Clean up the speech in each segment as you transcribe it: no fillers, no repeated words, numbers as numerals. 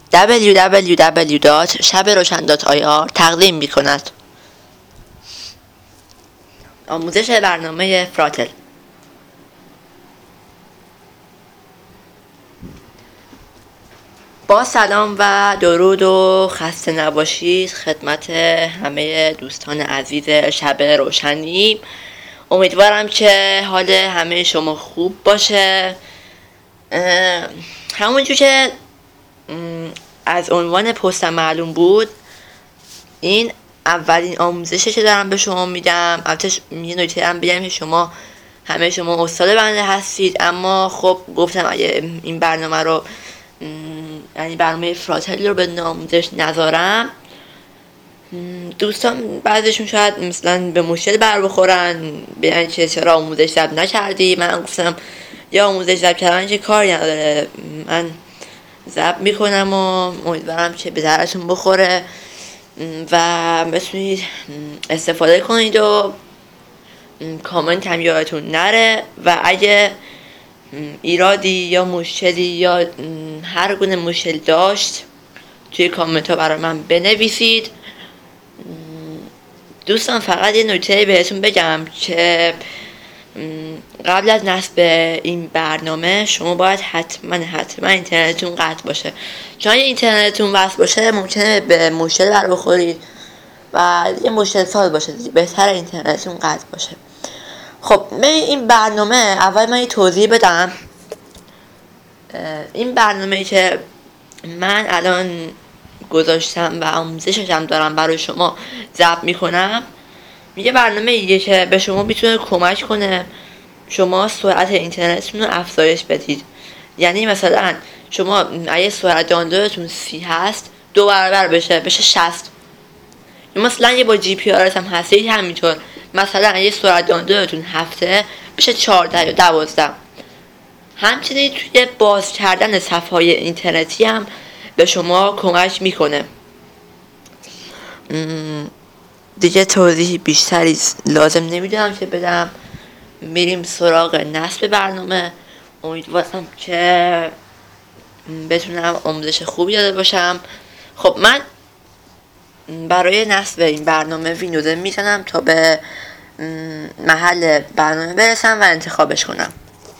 www.shabroshan.ir تقدیم می‌کند. آموزش برنامه فراتل. با سلام و درود و خسته نباشید خدمت همه دوستان عزیز شب روشنی. امیدوارم که حال همه شما خوب باشه. همونجور که از عنوان پستم معلوم بود، این اولین آموزشی که دارم به شما میدم. البته یه نکته هم بگم که همه شما استاد بنده هستید، اما خب گفتم اگه این برنامه رو یعنی برنامه فراتل رو به آموزش نذارم، دوستان بعضیشون شاید مثلا به مشکل بر بخورن، بگن که چرا آموزش ضبط نکردی. من گفتم یا آموزش ضبط کردن که کاری نداره، من ضبط میکنم و امیدوارم که به ضررتون بخوره و بتونید استفاده کنید و کامنت هم یادتون نره. و اگه ایرادی یا مشکلی یا هر گونه مشکل داشت توی کامنت ها برای من بنویسید. دوستان فقط یه نکته بهتون بگم که قبل از نصب این برنامه شما باید حتما اینترنتتون قطع باشه، چون اگه اینترنتتون وصل باشه ممکنه به مشکل بر بخورید و یه مشکل ساز باشه. بهتر اینترنتتون قطع باشه. خب این برنامه، اول من یه توضیح بدم. این برنامه‌ای که من الان گذاشتم و آموزشش هم دارم برای شما ضبط میکنم، یه برنامه‌ایه که به شما میتونه کمک کنه شما سرعت اینترنتتون رو افزایش بدید. یعنی مثلا شما اگه سرعت دانلودتون 30 هست 2 برابر بشه 60. یا مثلا یه با جی پی آر هم هستید همینطور، مثلا اگه سرعت دانلودتون 7 بشه 14 یا 12. همچنین توی باز کردن صفحه‌های اینترنتی هم به شما کمک میکنه. دیگه توضیح بیشتری لازم نمیدونم که بدم، میریم سراغ نصب برنامه. امیدوارم که بتونم آموزش خوبی داده باشم. خب من برای نصب این برنامه ویندوز میزنم تا به محل برنامه برسم و انتخابش کنم.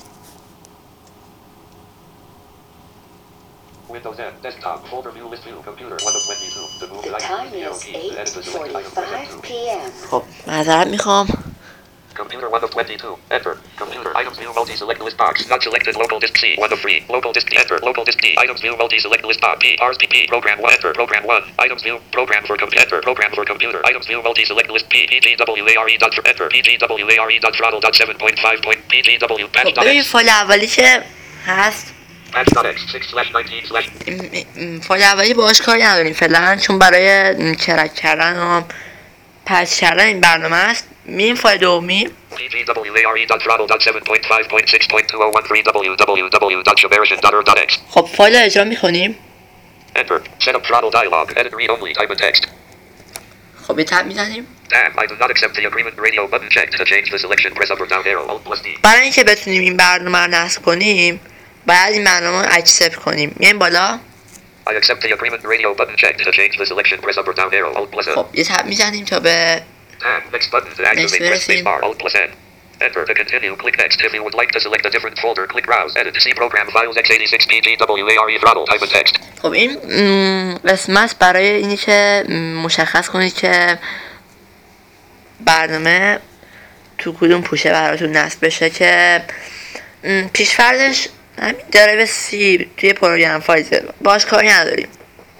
Windows N, desktop, folder view, list view, computer, 1 of 22. To move The time is 8:45 p.m. خب معذرت میخوام. Computer 1 of 22. Enter. Computer items view multi-select list box. Not selected. Local disk C. 1 of 3. Local disk D. Enter. Local disk D. Items view multi-select list box. P. Rs P. P. Program 1. Enter. Program 1. Items view. Program for computer. Enter. Program for computer. Items view multi-select list P. PGWARE. Enter. PGWARE. Throttle. 7.5. PGW. Patch. ببین فایل اولی که هست، فایل اولی باهاش کاری نداریم فعلا، چون برای کرک کردن و پچ کردن این برنامه است. میریم فایل دومی. خب فایل رو اجرا میکنیم. خب یه تب میزنیم. برای اینکه بتونیم این برنامه رو نصب کنیم باید این برنامه رو اکسپت کنیم. میایم بالا. خب یه تب میزنیم تا به next برسیم. Enter to continue. Click next. If you would like to select a different folder, click browse. Edit. See program files x86 pgware throttle. Type in text. خب این قسمت برای اینی که مشخص کنید که برنامه تو کدوم پوشه براتون نصب بشه، که پیش‌فرضش همین داره به سی توی پروگرام فایل باش کاری نداریم.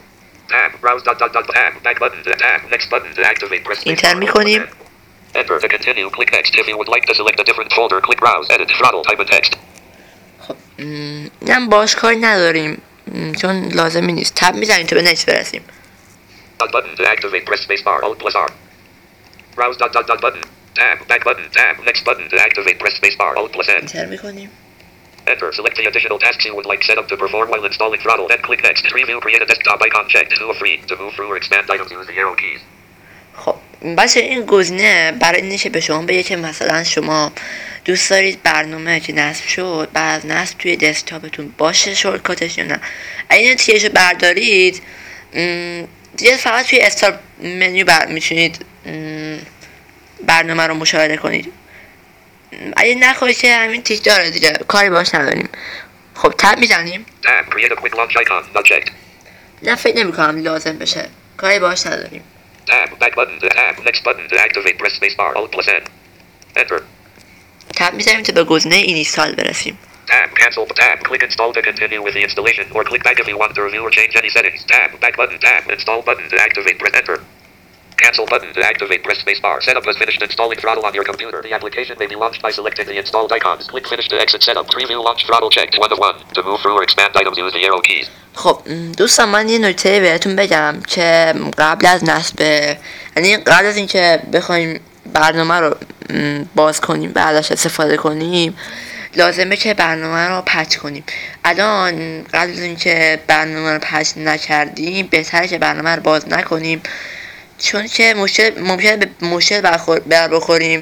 اینتر میکنیم. Enter to continue. Click next. If you would like to select a different folder, click browse. Edit. Throttle. Type in text. خب اینم باش کاری نداریم چون لازمی نیست. تب میزنیم تا به نکست برسیم. Button to activate. Press space bar. Alt plus R. Browse. Button. Tab. Back button. Tab. Next button to activate. Press space bar. Alt plus N. اینتر میکنیم. Enter. Select the additional tasks you would like set up to perform while installing throttle. Then click next. Preview. Create a desktop icon checked. 2 of 3. To move through or expand items, use the arrow keys. خب بچه این گزینه برای اینه که به شما بگه که مثلا شما دوست دارید برنامه که نصب شد بعد از نصب توی دسکتاپتون باشه شورتکاتش یا نه. اگه این نتیجهشو بردارید دیگه فقط توی استارت منیو میتونید برنامه رو مشاهده کنید. اگه نخواهید که همین تیک داره دیگه کاری باش نداریم. خب تب میزنیم. Tab. Create a quick launch icon. Not checked. نه فکر نمیکنم لازم بشه، کاری باش نداریم. Tab. Back button. Tab. Next button. To activate, press space bar. Alt plus N. Enter. تب میزنیم تا به گزینه اینستال برسیم. Tab. Cancel. Tab. Click install to continue with the installation, or click back if you want to review or change any settings. Tab. Back button. Tab. Install button. To activate, press enter. Cancel button. To activate, press space bar. Setup has finished installing Throttle on your computer. The application may be launched by selecting the installed icons. Click finish to exit setup. Preview launch Throttle checked 1 of 1. To move through or expand items, use the arrow keys. خب دوستان من یه نکته بهتون بگم که قبل از نصب، یعنی قبل از اینکه بخوایم برنامه رو باز کنیم و ازش استفاده کنیم لازمه که برنامه رو پچ کنیم. الان قبل از اینکه برنامه رو پچ نکردیم بهتره که برنامه رو باز نکنیم، چون که ممکنه به مشکل بخوریم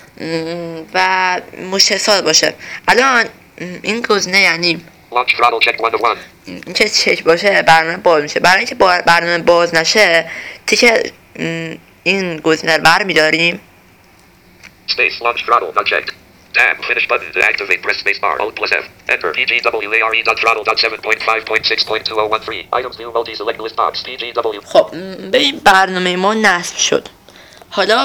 و مشکل ساز باشه. الان این گزینه یعنی Launch Throttle checked 1 of 1. این که چک باشه برنامه باز میشه. برای اینکه برنامه باز نشه تیک این گزینه رو برمیداریم. Space launch throttle not checked. Tab. Finish button. To activate, press space bar. Alt plus F. Enter. pgware.throttle.7.5.6.2013. Items view multi select list box. pgw. خب ببین برنامه ما نصب شد. حالا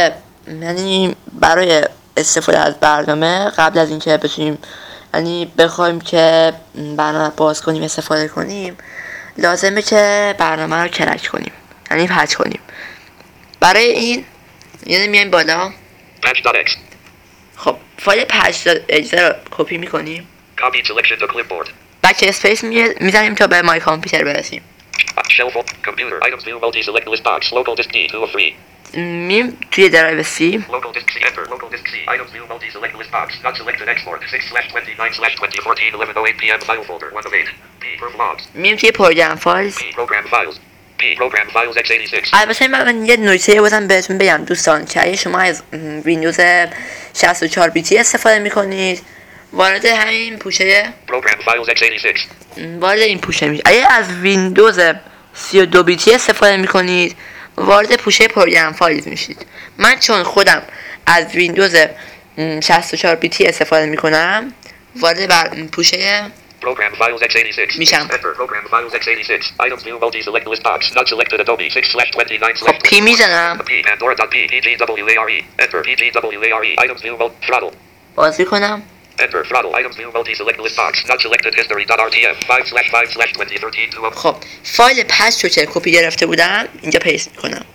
برای استفاده از برنامه قبل از اینکه بتونیم بخوایم که برنامه باز کنیم استفاده کنیم لازمه که برنامه رو کرک کنیم، یعنی پچ کنیم. برای این میایم بالا. Patch.x. خب فایل patch.exe رو کپی میکنیم. Copy selection to clipboard. بک اسپیس میزنیم تا به مای کامپیوتر برسیم. Shell phone. Computer. Items view multi select list box. Local disk D 2 of 3. میم توی درایو سی. Local disk C. Enter. Local disk C. Items view multi select list box. Not selected. Export. 6/29/2014 11:08 p.m. File folder 1 of 8. P perf logs. میم توی پروگرام فایلز. P program files. P program files x86. البته من یه نکته بازم بهتون بگم دوستان که اگه شما از ویندوز 64 بیتی استفاده میکنید وارد همین پوشه Program files x86. وارد این پوشه میشه. اگه از ویندوز 32 بیتی استفاده میکنید وارد پوشه پروگرام فایلز میشید. من چون خودم از ویندوز 64 بیتی استفاده میکنم وارد بر پوشه Program files x86. میشم. Enter. Program files x86. Items view multi select list box. Not selected. Adobe 6/29/20. خب پی میزنم. P Pandora.p pgware. Enter. pgware. Items view throttle. باز میکنم. Enter. Throttle. Items view multi select list box. Not selected. History.rtf 5/5/2013 2 of. خب فایل پچ رو که کپی گرفته بودم اینجا پیست میکنم.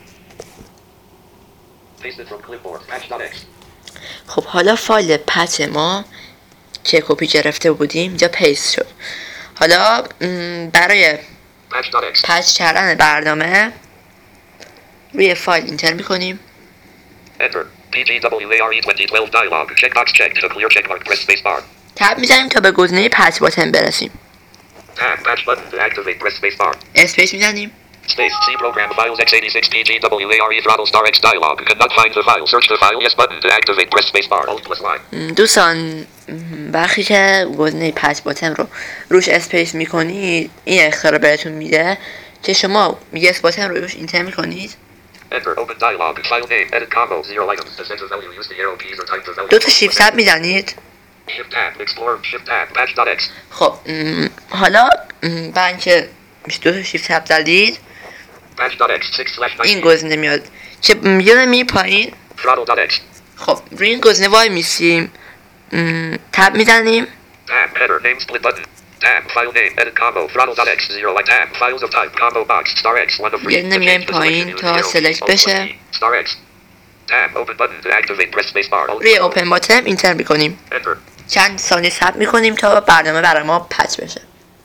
Pasted from clipboard. Patch.x. خب حالا فایل پچ ما که کپی گرفته بودیم اینجا پیست شد. حالا برای Patch.x. پچ کردن برنامه روی فایل اینتر میکنیم. Enter. pgware 2012 dialog. Checkbox checked. To clear checkmark. Press space bar. تب میزنیم تا به گزینه پچ باتن برسیم. Tab. Patch button. To activate. Press space bar. اسپیس میزنیم. Space C program files x86 pgware throttle star x dialog. Cannot find the file. Search the file. Yes button. To activate. Press space bar. Alt plus Y. دوستان وقتی که گزینه پچ باتن رو روش اسپیس میکنید این اختیار بهتون میده که شما یس باتن رو روش اینتر میکنید. Enter. Open dialog. File name. Edit combo. 0 items. To set the value. Use the arrow keys or type the value. دو تا شیفت تب میزنید. Shift tab. Explorer. Shift tab. Patch.x. خب حالا بعد اینکه دو تا شیفت تب زدید Patch.x. 6/19. این گزینه میاد که یه می پایین. Throttle.x. خب روی این گزینه وای میسیم تب میزنیم. Tab. Header. Name split button. Tab. File name. Edit combo. Throttle.x. 0 like tab. Files of type. Combo box. Star x. 1 of 3. یه نمیایم پایین تا سلکت بشه. Star x. Tab. Open button. To activate. Press space bar. روی اوپن باتن اینتر میکنیم. Enter. چند ثانیه صبر میکنیم تا برنامه برای ما پچ بشه.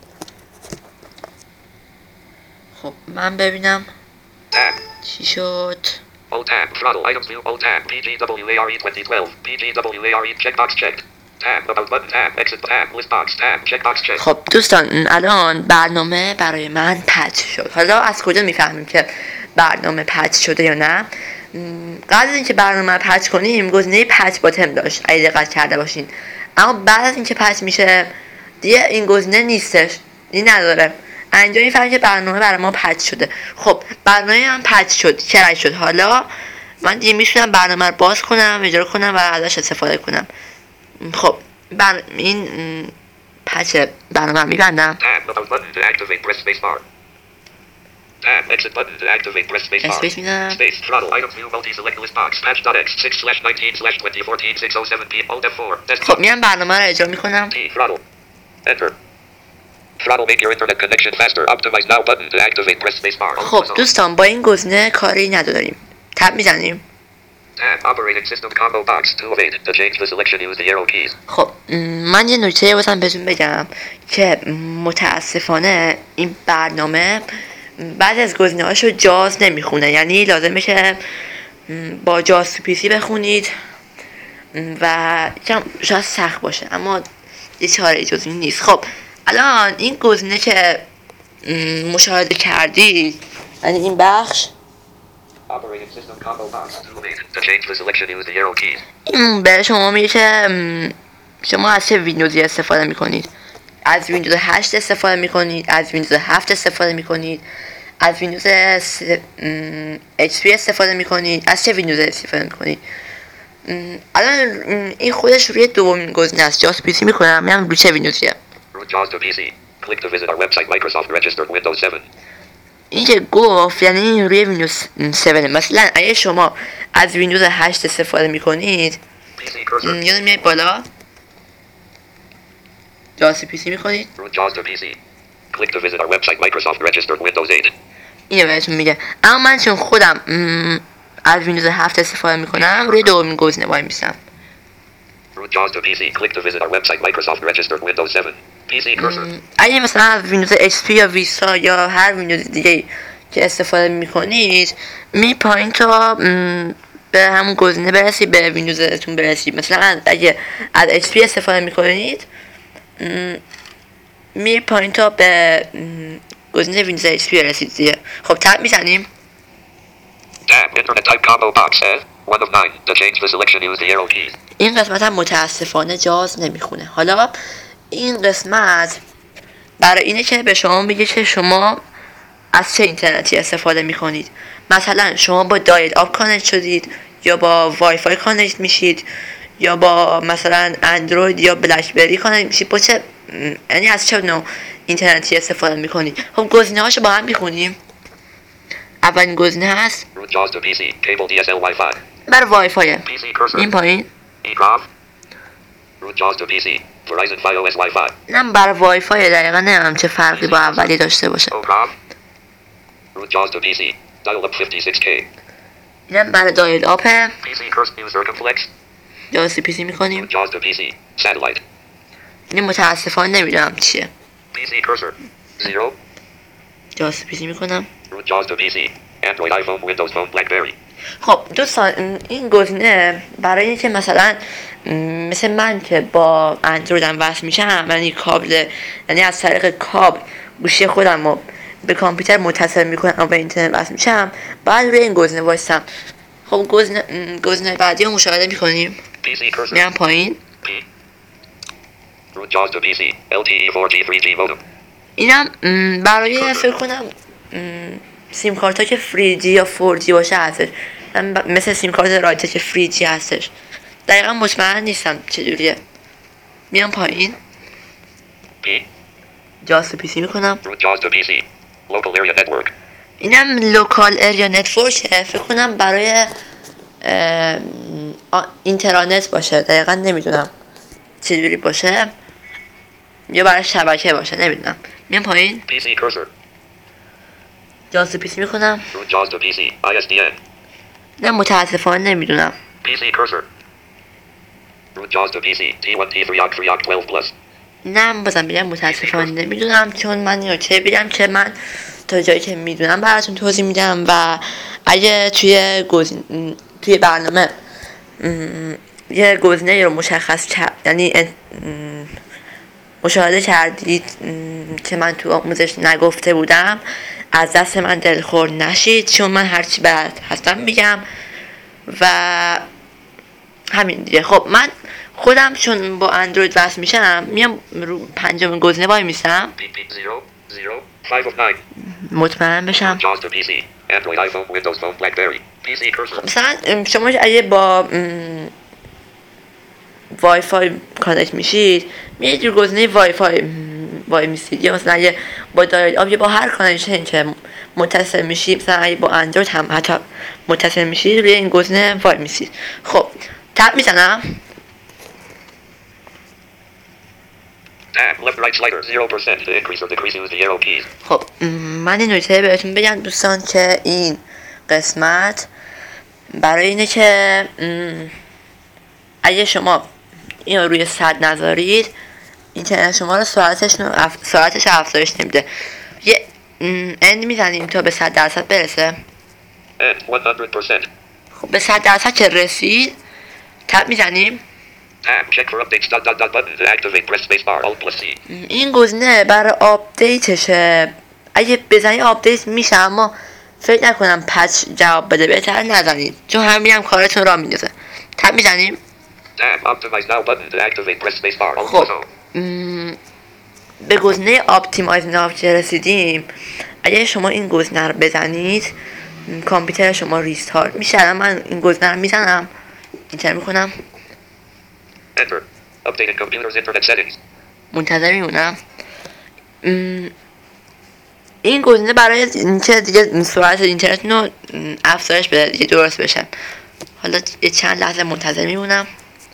خب من ببینم Tab. چی شد. Alt tab. Throttle. Items view. Alt tab. pgware 2012. pgware. Checkbox checked. Tab. About button. Tab. Exit tab. List box. Tab. Checkbox checked. خب دوستان الان برنامه برای من پچ شد. حالا از کجا میفهمیم که برنامه پچ شده یا نه؟ قبل از اینکه برنامه رو پچ کنیم گزینه پچ باتم داشت اگه دقت کرده باشین، اما بعد از اینکه پچ میشه دیگه این گزینه نیستش، این نداره. اینجا میفهمیم که برنامه برای ما پچ شده. خب برنامه هم پچ شد، چرا شد؟ حالا من دیگه میتونم برنامه رو باز کنم، اجرا کنم و ازش استفاده کنم. خب این پچ برنامه رو میبندم. اسپیس میدم. خب میام برنامه رو اجرا میکنم. خب دوستان با این گزینه کاری نداریم، تب میزنیم. خب من یه نکته واسم بهتون بگم که متاسفانه این برنامه بعضی از گزینه هاشو جاز نمیخونه، یعنی لازمه که با جاز تو پیسی بخونید و شاید سخت باشه، اما یه چاره جز این نیست. خب الان این گزینه که مشاهده کردید، یعنی این بخش این به شما میگه که شما از چه ویندوزی استفاده میکنید. از ویندوز 8 استفاده میکنید، از ویندوز 7 استفاده میکنید، از ویندوز HP استفاده میکنید، از چه ویندوز استفاده میکنید. الان این خودش روی دومین گزینه است، جاست پیسی میکنم، میام روی چه ویندوزیه. این که گفت یعنی روی ویندوز 7. مثلا اگه شما از ویندوز 8 استفاده میکنید یادم میاد بالا جاست پیسی میکنید، اینو بهتون میگه. اما من چون خودم از ویندوز 7 استفاده میکنم روی دومین گزینه وای میسم. اگه مثلا از ویندوز HP یا ویستا یا هر ویندوز دیگه که استفاده میکنید می پایین تا به همون گزینه برسید، به ویندوزتون برسید. مثلا اگه از HP استفاده میکنید می پایین تا به گزینه ویندوز HP برسید دیگه. خب تب میزنیم. این قسمت هم متاسفانه جاز نمیخونه. حالا این قسمت برای اینه که به شما بگه که شما از چه اینترنتی استفاده میکنید. مثلا شما با دایل آپ کانکت شدید یا با وای فای کانکت میشید یا با مثلا اندروید یا بلکبری کانکت میشید، با چه یعنی از چه نوع اینترنتی استفاده میکنید. خب گزینه هاشو با هم میخونیم. اولین گزینه هست برای وای فای، این پایین اینم برای وای فای. دقیقا نمیم چه فرقی با اولی داشته باشه. اینم برای دایل آپه، جاست پیسی میکنیم. این متاسفانه نمیدونم چیه، جاست پیسی میکنم. خب دوستان این گزینه برای اینکه مثلا مثل من که با اندرویدم وصل میشم، یعنی کابل، یعنی از طریق کابل گوشی خودم رو به کامپیوتر متصل میکنم و به اینترنت وصل میشم، بعد روی این گزینه وایسم. خب گزینه بعدی رو مشاهده میکنیم. میرم پایین. اینم برای فکر کنم سیم کارت ها که 3G یا 4G باشه هستش، مثل سیم کارت رایت که 3G هستش. دقیقا مطمئن نیستم چجوریه. میام پایین، جاست پیسی میکنم. اینم لوکال اریا نتورکه، فکر کنم برای اینترنت باشه، دقیقا نمیدونم چجوری باشه، یا برای شبکه باشه، نمیدونم. میام پایین، جاست پیسی میکنم. نه متاسفانه نمیدونم. نه بازم بگم متاسفانه نمیدونم، چون من نکته بگم که من تا جایی که میدونم براتون توضیح میدم و اگه توی برنامه یه گزینه رو مشخص یعنی مشاهده کردید که من تو آموزش نگفته بودم، از دست من دلخور نشید، چون من هرچی بعد هستم میگم و همین دیگه. خب من خودم چون با اندروید وصل میشم میام رو پنجمین گزینه وای میستم PP 0 5 of 9. مطمئن بشم. JAWS to PC. Android, iPhone, Windows Phone, BlackBerry. PC cursor. مثلا شما اگه با وای فای کانکت میشید میاد رو گزینه وای فای وای میستید، یا مثلا اگه با دایل آپ یا با هر کانکشن که متصل میشید، مثلا اگه با اندروید هم حتی متصل میشید روی این گزینه وای میستید. خب تپ میزنم. Tab, left right slider, 0%. The increase or decrease use the arrow keys. خب من این نکته بهتون بگم دوستان که این قسمت برای اینه که اگه شما این رو روی 100 نذارید اینترنت شما رو سرعتش افزایش نمیده. یه اند میزنیم تا به 100% برسه. And 100%. خب به 100% که رسید تپ میزنیم. Tab, check for updates. Button to activate. Press space bar. Alt plus C. این گزینه برای آپدیتشه. اگه بزنی آپدیت میشه، اما فکر نکنم پچ جواب بده، بهتر نزنید چون همین هم کارتون را میندازه. تپ میزنیم. Tab, optimize now. Button to activate. Press space bar. Alt خب plus O. به گزینه آپتیمایز ناو که رسیدیم، اگه شما این گزینه رو بزنید کامپیوتر شما ریستارت میشه. الان من این گزینه رو میزنم، اینتر میکنم، Enter. Updated computer's internet settings. منتظر میمونم. این گزینه برای اینکه دیگه سرعت اینترنت رو افزایش بده، دیگه درست بشه. حالا یه چند لحظه منتظر میمونم.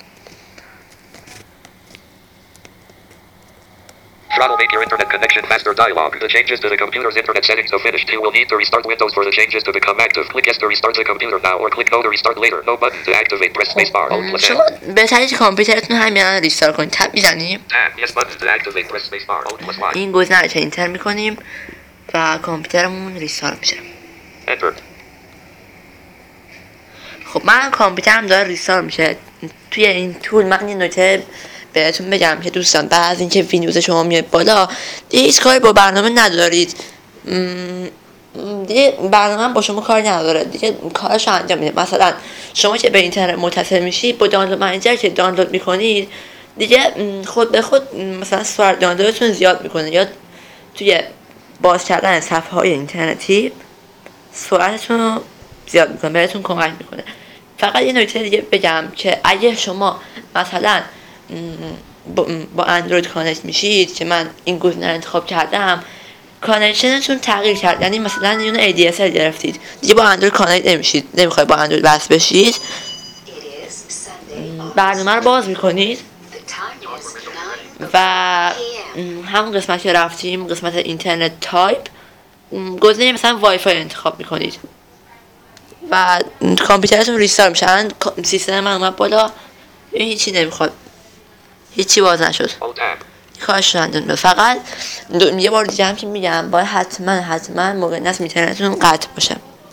Throttle make your internet connection faster dialog. The changes to the computer's internet settings are finished. You will need to restart Windows for the changes to become active. Click yes to restart the computer now or click no to restart later. No button to activate. Press space bar. Alt plus شما L. بهتره که کامپیوترتون همین الان ریستارت کنید. تپ میزنیم. Tab, yes button to activate. Press space bar. Alt plus Y. این گزینه رو که اینتر میکنیم و کامپیوترمون ریستارت میشه. Enter. خب من کامپیوترم داره ریستارت میشه. توی این طول من یه نکته بهتون بگم که دوستان بعد از اینکه ویندوز شما میاد بالا دیگه هیچ کاری با برنامه ندارید، دیگه برنامه با شما کاری نداره، دیگه کارش رو انجام میده. مثلا شما که به اینترنت متصل میشید با دانلود منیجر که دانلود میکنید دیگه خود به خود مثلا سرعت دانلودتون زیاد میکنه، یا توی باز کردن صفحه های اینترنتی سرعتتون رو زیاد میکنه، بهتون کمک میکنه. فقط یه نکته دیگه بگم که اگه شما مثلا با اندروید کانکت میشید که من این گزینه رو انتخاب کردم، کانکشنتون تغییر کرد، یعنی مثلا یه ADSL گرفتید دیگه با اندروید کانکت نمیشید، نمیخواید با اندروید وصل بشید، برنامه رو باز میکنید و همون قسمت که رفتیم قسمت اینترنت تایپ گزینه مثلا وای فای انتخاب میکنید و کامپیوترتون ریستارت میشه. الان سیستم من اومد بالا، هیچی نمیخواد، هیچی باز نشد، کارش رو انجام بده. فقط یه بار دیگه هم که میگم باید حتما موقع نصب اینترنتتون قطع باشه.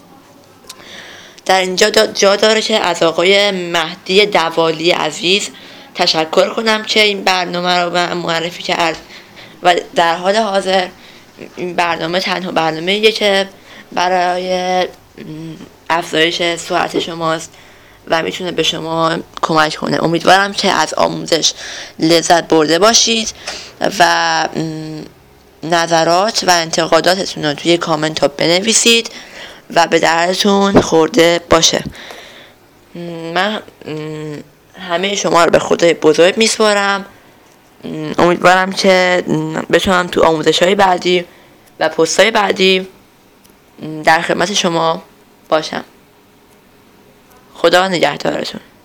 در اینجا جا داره که از آقای مهدی دوالی عزیز تشکر کنم که این برنامه رو به معرفی کرد و در حال حاضر این برنامه تنها برنامه‌ایه که برای افزایش سرعت شماست و میتونه به شما کمک کنه. امیدوارم که از آموزش لذت برده باشید و نظرات و انتقاداتتون رو توی کامنت ها بنویسید و به دردتون خورده باشه. من همه شما رو به خدای بزرگ میسپارم. امیدوارم که بتونم تو آموزش های بعدی و پست های بعدی در خدمت شما باشم. خدا نگهدارتون.